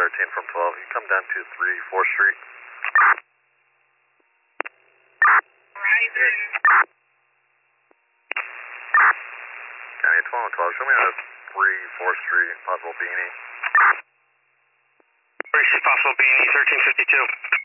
13 from 12. You come down to 3 4th Street. Rising. County 12 and 12. Show me a 3 4th Street, possible beanie. Possible beanie, 1352.